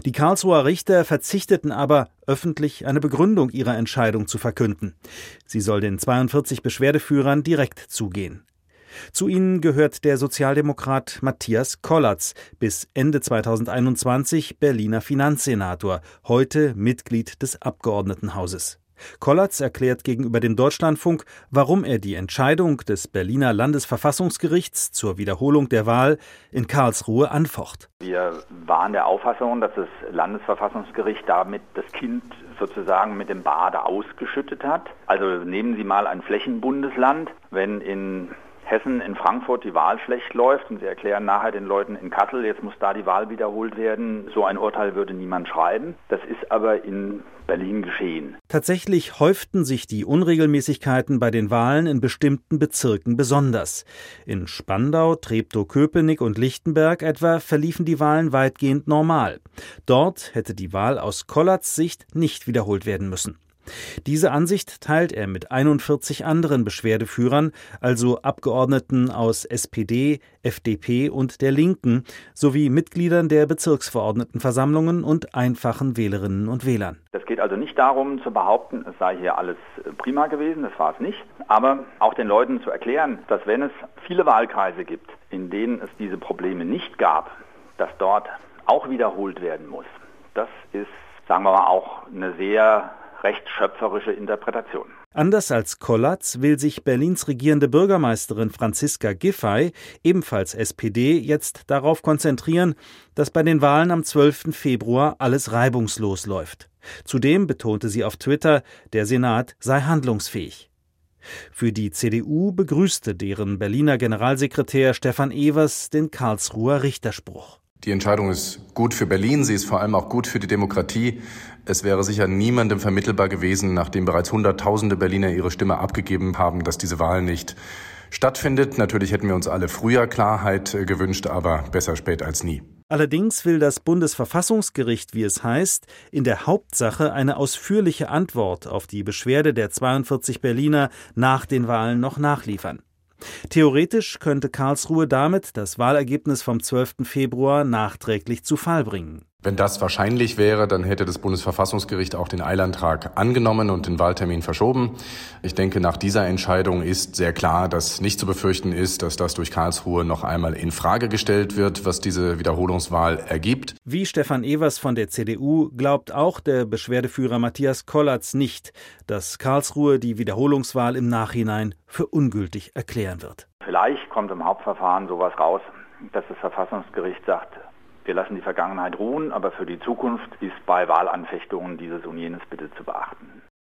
Die Karlsruher Richter verzichteten aber, öffentlich eine Begründung ihrer Entscheidung zu verkünden. Sie soll den 42 Beschwerdeführern direkt zugehen. Zu ihnen gehört der Sozialdemokrat Matthias Kollatz, bis Ende 2021 Berliner Finanzsenator, heute Mitglied des Abgeordnetenhauses. Kollatz erklärt gegenüber dem Deutschlandfunk, warum er die Entscheidung des Berliner Landesverfassungsgerichts zur Wiederholung der Wahl in Karlsruhe anfocht. Wir waren der Auffassung, dass das Landesverfassungsgericht damit das Kind sozusagen mit dem Bade ausgeschüttet hat. Also nehmen Sie mal ein Flächenbundesland, wenn in Hessen, in Frankfurt die Wahl schlecht läuft und Sie erklären nachher den Leuten in Kassel, jetzt muss da die Wahl wiederholt werden. So ein Urteil würde niemand schreiben. Das ist aber in Berlin geschehen. Tatsächlich häuften sich die Unregelmäßigkeiten bei den Wahlen in bestimmten Bezirken besonders. In Spandau, Treptow-Köpenick und Lichtenberg etwa verliefen die Wahlen weitgehend normal. Dort hätte die Wahl aus Kollatz Sicht nicht wiederholt werden müssen. Diese Ansicht teilt er mit 41 anderen Beschwerdeführern, also Abgeordneten aus SPD, FDP und der Linken, sowie Mitgliedern der Bezirksverordnetenversammlungen und einfachen Wählerinnen und Wählern. Es geht also nicht darum zu behaupten, es sei hier alles prima gewesen, das war es nicht, aber auch den Leuten zu erklären, dass wenn es viele Wahlkreise gibt, in denen es diese Probleme nicht gab, dass dort auch wiederholt werden muss. Das ist, sagen wir mal, auch eine sehr recht schöpferische Interpretation. Anders als Kollatz will sich Berlins regierende Bürgermeisterin Franziska Giffey, ebenfalls SPD, jetzt darauf konzentrieren, dass bei den Wahlen am 12. Februar alles reibungslos läuft. Zudem betonte sie auf Twitter, der Senat sei handlungsfähig. Für die CDU begrüßte deren Berliner Generalsekretär Stefan Evers den Karlsruher Richterspruch. Die Entscheidung ist gut für Berlin, sie ist vor allem auch gut für die Demokratie. Es wäre sicher niemandem vermittelbar gewesen, nachdem bereits Hunderttausende Berliner ihre Stimme abgegeben haben, dass diese Wahl nicht stattfindet. Natürlich hätten wir uns alle früher Klarheit gewünscht, aber besser spät als nie. Allerdings will das Bundesverfassungsgericht, wie es heißt, in der Hauptsache eine ausführliche Antwort auf die Beschwerde der 42 Berliner nach den Wahlen noch nachliefern. Theoretisch könnte Karlsruhe damit das Wahlergebnis vom 12. Februar nachträglich zu Fall bringen. Wenn das wahrscheinlich wäre, dann hätte das Bundesverfassungsgericht auch den Eilantrag angenommen und den Wahltermin verschoben. Ich denke, nach dieser Entscheidung ist sehr klar, dass nicht zu befürchten ist, dass das durch Karlsruhe noch einmal in Frage gestellt wird, was diese Wiederholungswahl ergibt. Wie Stefan Evers von der CDU glaubt auch der Beschwerdeführer Matthias Kollatz nicht, dass Karlsruhe die Wiederholungswahl im Nachhinein für ungültig erklären wird. Vielleicht kommt im Hauptverfahren sowas raus, dass das Verfassungsgericht sagt, wir lassen die Vergangenheit ruhen, aber für die Zukunft ist bei Wahlanfechtungen dieses und jenes bitte zu beachten.